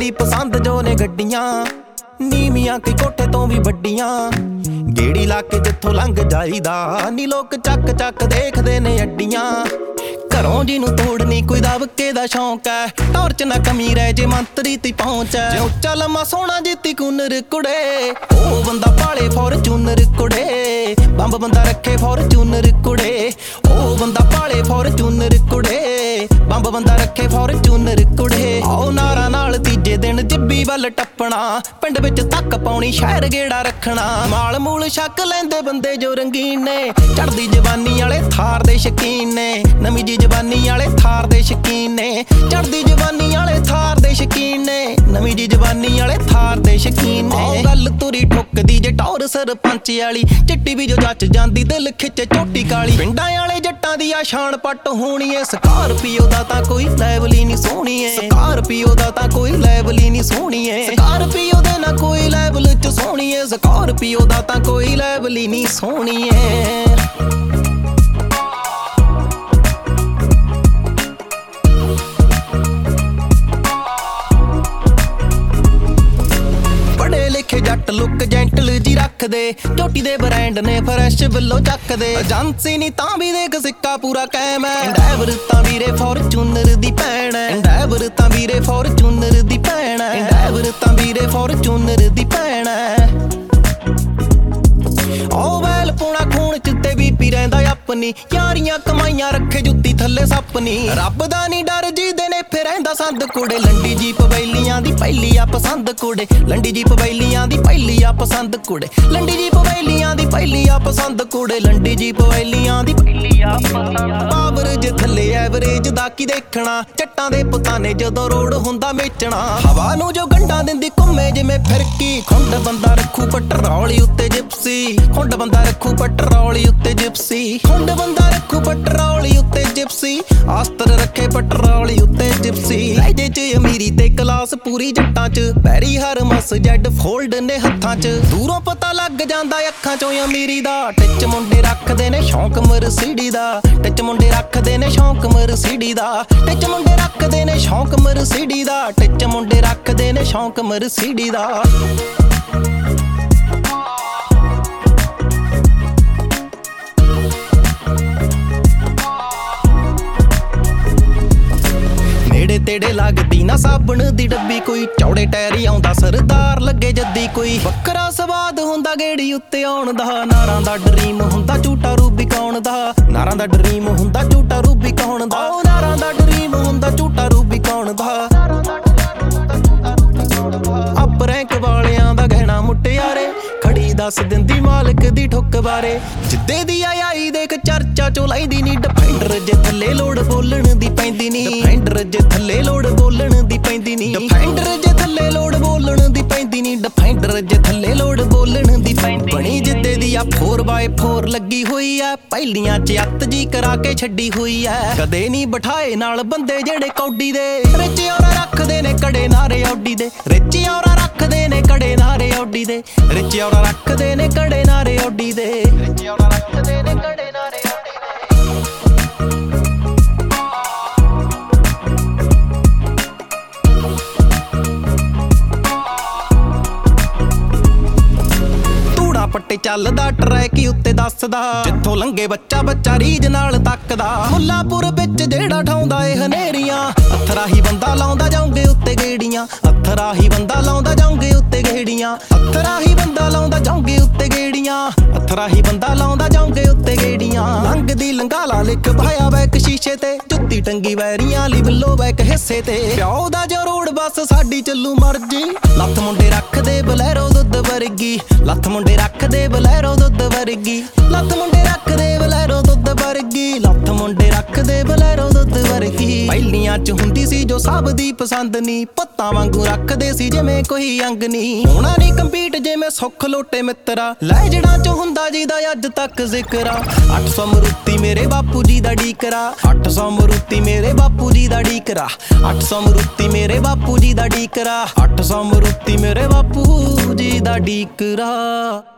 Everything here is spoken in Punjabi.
ਦੀ ਪਸੰਦ ਜੋ ਨੇ ਗੱਡੀਆਂ, ਨੀਵੀਆਂ ਕੀ ਕੋਠੇ ਤੋਂ ਵੀ ਵੱਡੀਆਂ। ਗੇੜੀ ਲਾ ਕੇ ਜਿੱਥੋਂ ਲੰਘ ਜਾਈਦਾ ਨੀ ਲੋਕ ਚੱਕ ਚੱਕ ਦੇਖਦੇ ਨੇ ਅੱਡੀਆਂ। ਘਰੋਂ ਜਿਹਨੂੰ ਤੋੜਨੀ ਕੋਈ ਦਬਕੇ ਦਾ ਸ਼ੌਂਕ ਐ, ਟੌਰਚ ਨਾ ਕਮੀ ਰਹਿ ਜੇ ਮੰਤਰੀ ਤੀ ਪਹੁੰਚ ਐ। ਜੋ ਚੱਲ ਮਾ ਸੋਹਣਾ ਜਿੱਤੀ ਕੁਨਰ ਕੁੜੇ, ਉਹ ਬੰਦਾ ਪਾਲੇ ਫੋਰਚੂਨਰ ਕੁੜੇ। ਬੰਬ ਬੰਦਾ ਰੱਖੇ ਫੋਰਚੂਨਰ ਕੁੜੇ, ਉਹ ਬੰਦਾ ਪਾਲੇ ਫੋਰਚੂਨਰ ਕੁੜੇ। ਬੰਬ ਬੰਦਾ ਰੱਖੇ ਫੋਰਚੂਨਰ ਕੁੜੇ। ਆਓ ਨਾਰਾ ਨਾਲ ਤੀਜੇ ਦਿਨ ਜਿੱਬੀ ਵੱਲ ਟੱਪਣਾ, ਪਿੰਡ ਵਿੱਚ ਤੱਕ ਪਾਉਣੀ ਸ਼ਹਿਰ ਗੇੜਾ ਰੱਖਣਾ। ਮਾਲ ਮੂਲ ਛੱਕ ਲੈਂਦੇ ਬੰਦੇ ਜੋ ਰੰਗੀਨ ਨੇ, ਚੜਦੀ ਜਵਾਨੀ ਵਾਲੇ ਥਾਰ ਦੇ ਸ਼ਕੀਨ ਨੇ। ਨਵੀਂ ਜੀ ਜਵਾਨੀ ਵਾਲੇ ਥਾਰ ਦੇ ਸ਼ਕੀਨ ਨੇ, ਚੜਦੀ ਜਵਾਨੀ ਵਾਲੇ ਥਾਰ ਦੇ ਸ਼ਕੀਨ ਨੇ। ਨਵੀਂ ਜੀ ਜਵਾਨੀ ਵਾਲੇ ਥਾਰ ਦੇ ਸ਼ਕੀਨ ਨੇ। ਉਹ ਗੱਲ ਤੁਰੀ ਠੁੱਕਦੀ ਜੇ ਟੌਰ ਸਰਪੰਚ ਵਾਲੀ, ਚਿੱਟੀ ਵੀ ਜੋ ਜੱਚ ਜਾਂਦੀ ਦਿਲ ਖਿੱਚੇ ਝੋਟੀ ਕਾਲੀ। ਪਿੰਡਾਂ ਵਾਲੇ ਜੱਟਾਂ ਦੀ ਆ ਸ਼ਾਨ ਪੱਟ ਹੋਣੀ ਏ, ਸਕਾਰਪੀਓ ਦਾ ਤਾਂ ਕੋਈ ਲੈਵਲ ਹੀ ਨਹੀਂ ਸੋਹਣੀ ਏ। ਸਕਾਰਪੀਓ ਦਾ ਤਾਂ ਕੋਈ ਲੈਵਲ ਹੀ ਨਹੀਂ ਸੋਹਣੀ ਏ। ਸਕਾਰਪੀਓ ਦੇ ਨਾ ਕੋਈ ਲੈਵਲ ਚ ਸੋਹਣੀ ਏ। ਸਕਾਰਪੀਓ ਦਾ ਤਾਂ ਕੋਈ ਲੈਵਲ ਹੀ ਨਹੀਂ ਸੋਹਣੀ ਏ। ਜੱਟ ਲੁੱਕ ਜੈਂਟਲ ਜੀ ਰੱਖਦੇ, ਝੋਟੀ ਦੇ ਬ੍ਰਾਂਡ ਨੇ ਫਰੈਸ਼ ਵੱਲੋਂ ਚੱਕਦੇ। ਏਜੰਸੀ ਨੀ ਤਾਂ ਵੀ ਦੇਖ ਸਿੱਕਾ ਪੂਰਾ ਕਾਇਮ ਐ। ਐਂਡੈਵਰ ਤਾਂ ਵੀਰੇ ਫੋਰਚੂਨਰ ਦੀ ਭੈਣ ਐ। ਐਂਡੈਵਰ ਤਾਂ ਵੀਰੇ ਫੋਰਚੂਨਰ ਦੀ ਭੈਣ ਐ। ਐਂਡੈਵਰ ਤਾਂ ਵੀਰੇ ਫੋਰਚੂਨਰ ਦੀ ਭੈਣ ਐ। ਉਹ ਵੈਲ ਪੋਣਾ ਖੂਨ ਚ ਤੇ ਬੀਪੀ ਰਹਿੰਦਾ ਆਪਣੀ, ਯਾਰੀਆਂ ਕਮਾਈਆਂ ਰੱਖੇ ਜੁੱਤੀ ਥੱਲੇ ਸੱਪਨੀ। ਰੱਬ ਦਾ ਨੀ ਡਰ ਜਿਹਦੇ ਨੇ ਫਿਰ ਰਹਿੰਦਾ ਸੰਦ ਕੁੜੇ, ਲੰਡੀ ਜੀਪ ਬੈਲੀਆਂ ਦੀ ਪਹਿਲੀ ਆ ਪਸੰਦ ਕੁੜੇ। ਲੰਡੀ ਜੀਪ ਬੈਲੀਆਂ ਦੀ ਪਹਿਲੀ ਆ ਪਸੰਦ ਕੁੜੇ। ਲੰਡੀ ਜੀਪ ਬੈਲੀਆਂ ਦੀ ਪਹਿਲੀ ਆ ਪਸੰਦ ਕੁੜੇ। ਲੰਡੀ ਜੀਪ ਬੈਲੀਆਂ ਦੀ ਪਹਿਲੀ ਆ ਪਸੰਦ। ਪਾਵਰ ਜੇ ਥੱਲੇ ਐਵਰੇਜ ਦਾ ਕੀ ਦੇਖਣਾ, ਜੱਟਾਂ ਦੇ ਪੁੱਤਾਂ ਨੇ ਜਦੋਂ ਰੋਡ ਹੁੰਦਾ ਵੇਚਣਾ। ਹਵਾ ਨੂੰ ਜੋ ਗੰਢਾਂ ਦਿੰਦੀ ਘੁੰਮੇ ਜਿਵੇਂ ਫਿਰਕੀ, ਖੁੰਡ ਬੰਦਾ ਰੱਖੂ ਪੈਟਰੋਲ ਉੱਤੇ ਜਿਪਸੀ। ਖੁੰਡ ਬੰਦਾ ਰੱਖੂ ਪੈਟਰੋਲ ਉੱਤੇ ਜਿਪਸੀ। ਖੁੰਡ ਬੰਦਾ ਰੱਖੂ ਪੈਟਰੋਲ ਉੱਤੇ ਜਿਪਸੀ। ਆਸਤਰ ਰੱਖੇ ਪੈਟਰੋਲ ਉੱਤੇ ਜਿਪਸੀ। ਲਹਿਜੇ ਚ ਅਮੀਰੀ ਤੇ ਕਲਾਸ ਪੂਰੀ ਜੱਟਾਂ ਚ, ਪੈਰੀ ਹਰ ਮਸ ਜੈਡ ਫੋਲਡ ਨੇ ਹੱਥਾਂ ਚ। ਦੂਰੋਂ ਪਤਾ ਲੱਗ ਜਾਂਦਾ ਅੱਖਾਂ ਚੋਂ ਅਮੀਰੀ ਦਾ, ਟਿੱਚ ਮੁੰਡੇ ਰੱਖਦੇ ਨੇ ਸ਼ੌਂਕ ਮਰਸੀਡੀ ਦਾ। ਟਿੱਚ ਮੁੰਡੇ ਰੱਖਦੇ ਨੇ ਸ਼ੌਂਕ ਮਰਸੀਡੀ ਦਾ। ਟਿੱਚ ਮੁੰਡੇ ਰੱਖਦੇ ਨੇ ਸ਼ੌਂਕ ਮਰਸੀਡੀ ਦਾ। ਟਿੱਚ ਮੁੰਡੇ ਰੱਖਦੇ ਨੇ ਸ਼ੌਂਕ ਮਰਸੀਡੀ ਦਾ। ਨੇੜੇ ਤੇੜੇ ਲੱਗਦੀ ਨਾ ਸਾਬਣ ਦੀ ਡੱਬੀ ਕੋਈ, ਚੌੜੇ ਟਾਇਰ ਆਉਂਦਾ ਸਰਦਾਰ ਲੱਗੇ ਜੱਦੀ ਕੋਈ। ਵੱਖਰਾ ਸਵਾਦ ਹੁੰਦਾ ਗੇੜੀ ਉੱਤੇ ਆਉਣ ਦਾ, ਨਾਰਾਂ ਦਾ ਡਰੀਮ ਹੁੰਦਾ ਝੂਟਾ ਰੂਬੀ ਕੌਣ ਦਾ। ਨਾਰਾਂ ਦਾ ਡਰੀਮ ਹੁੰਦਾ ਝੂਟਾ ਰੂਬੀ ਕੌਣ ਦਾ। ਉਹ ਨਾਰਾਂ ਦਾ ਡਰੀਮ ਹੁੰਦਾ ਝੂਟਾ ਰੂਬੀ ਕੌਣ ਦਾ। ਅਪ ਰੈਂਕ ਵਾਲਿਆਂ ਦਾ ਗਹਿਣਾ ਮੁਟਿਆਰੇ, ਖੜੀ ਦੱਸ ਦਿੰਦੀ ਮਾਲਕ ਦੀ ਠੁੱਕ ਬਾਰੇ। ਜਿੱਦੇ ਦੀ ਆਈ ਦੇਖ ਚਰਚਾ ਚੋਂ ਲੈਂਦੀ ਨੀ, ਡਿਫੈਂਡਰ ਜੇ ਥੱਲੇ ਲੋੜ ਬੋਲਣ ਦੀ ਪੈਂਦੀ ਨੀ। ਡਿਫੈਂਡਰ ਜੇ ਥੱਲੇ ਲੋੜ ਬੋਲਣ ਦੀ ਪੈਂਦੀ ਨੀ। ਡਿਫੈਂਡਰ ਜੇ ਥੱਲੇ ਲੋੜ ਬੋਲਣ ਦੀ ਪੈਂਦੀ ਨੀ। ਡਿਫੈਂਡਰ ਜੇ ਥੱਲੇ ਲੋੜ ਬੋਲਣ ਦੀ ਪੈਂਦੀ। ਬਣੀ ਜਿੱਦੇ ਦੀ ਆ 4x4 ਲੱਗੀ ਹੋਈ ਐ, ਪਹਿਲੀਆਂ ਚ ਅੱਤ ਜੀ ਕਰਾ ਕੇ ਛੱਡੀ ਹੋਈ ਐ। ਕਦੇ ਨੀ ਬਿਠਾਏ ਨਾਲ ਬੰਦੇ ਜਿਹੜੇ ਕੌਡੀ ਦੇ, ਰਿਚ ਔਰਾ ਰੱਖਦੇ ਨੇ ਕੜੇ ਨਾਰੇ ਔਡੀ ਦੇ। ਰਿਚ ਔਰਾ ਰੱਖਦੇ ਨੇ ਕੜੇ ਨਾਰੇ ਔਡੀ ਦੇ। ਰਿਚ ਔਰਾ ਰੱਖਦੇ ਨੇ ਕੜੇ ਨਾਰੇ ਔਡੀ ਦੇ। ਰਿਚ ਔਰਾ ਰੱਖਦੇ ਨੇ ਕੜੇ ਨਾਰੇ ਔਡੀ ਦੇ। ਪੱਟੇ ਚੱਲਦਾ ਟਰੈਕ ਉੱਤੇ ਦੱਸਦਾ, ਜਿੱਥੋਂ ਲੰਘੇ ਬੱਚਾ ਬੱਚਾ ਰੀਝ ਨਾਲ ਤੱਕਦਾ। ਮੁੱਲਾਪੁਰ ਵਿੱਚ ਜਿਹੜਾ ਠਾਉਂਦਾ ਏ ਹਨੇਰੀਆਂ, ਅਥਰਾ ਹੀ ਬੰਦਾ ਲਾਉਂਦਾ ਜਾਉਂਗੇ ਉੱਤੇ ਗੇੜੀਆਂ। ਅਥਰਾ ਹੀ ਬੰਦਾ ਲਾਉਂਦਾ ਜਾਉਂਗੇ ਉੱਤੇ ਗੇੜੀਆਂ। ਅਥਰਾ ਹੀ ਬੰਦਾ ਲਾਉਂਦਾ ਜਾਉਂਗੇ ਉੱਤੇ ਗੇੜੀਆਂ। ਅਥਰਾ ਹੀ ਬੰਦਾ ਲਾਉਂਦਾ ਜਾਉਂਗੇ ਉੱਤੇ ਗੇੜੀਆਂ। ਲੰਘਦੀ ਲੰਗਾਲਾ ਲਿਖ ਪਾਇਆ ਬੈਕ ਸ਼ੀਸ਼ੇ ਤੇ, ਜੁੱਤੀ ਟੰਗੀ ਵੈਰੀਆਂ ਲਈ ਵੱਲੋ ਬੈਕ ਹਿੱਸੇ ਤੇ। ਪਿਓ ਦਾ ਜੋ ਰੋਡ ਬੱਸ ਸਾਡੀ ਚੱਲੂ ਮਰਜੀ, ਲੱਥ ਮੁੰਡੇ ਰੱਖਦੇ ਬਲੈਰੋ ਦੁੱਧ ਵਰਗੀ। ਲੱਥ ਮੁੰਡੇ ਰੱਖਦੇ ਬਲੈਰੋ ਦੁੱਧ ਵਰਗੀ। ਲੱਥ ਮੁੰਡੇ ਰੱਖਦੇ ਬਲੈਰੋ ਦੁੱਧ ਵਰਗੀ। ਲੱਥ ਮੁੰਡੇ ਰੱਖਦੇ ਬਲੈਰੋ ਦੁੱਧ ਵਰਗੀ। ਪਹਿਲੀਆਂ ਚ ਹੁੰਦੀ ਸੀ ਜੋ ਸਭ ਦੀ ਪਸੰਦ ਨੀ, ਪੱਤਾਂ ਵਾਂਗੂ ਰੱਖਦੇ ਸੀ ਜਿਵੇਂ ਕੋਈ ਅੰਗ ਨੀ। ਹੋਣਾ ਨੀ ਕੰਪੀਟ ਜਿਵੇਂ ਸੁੱਖ ਲੋਟੇ ਮਿੱਤਰਾ, ਲੈ ਜੜਾਂ ਚ ਹੁੰਦਾ ਜਿਹਦਾ ਅੱਜ ਤੱਕ ਜ਼ਿਕਰਾ। 800 ਮਰੂਤੀ ਮੇਰੇ ਬਾਪੂ ਜੀ ਦਾ ਡੀਕਰਾ। 800 ਮਰੂਤੀ ਮੇਰੇ ਬਾਪੂ ਜੀ ਦਾ ਡੀਕਰਾ। 800 ਮਰੂਤੀ ਮੇਰੇ ਬਾਪੂ ਜੀ ਦਾ ਡੀਕਰਾ। 800 ਮਰੂਤੀ ਮੇਰੇ ਬਾਪੂ ਜੀ ਦਾ ਡੀਕਰਾ।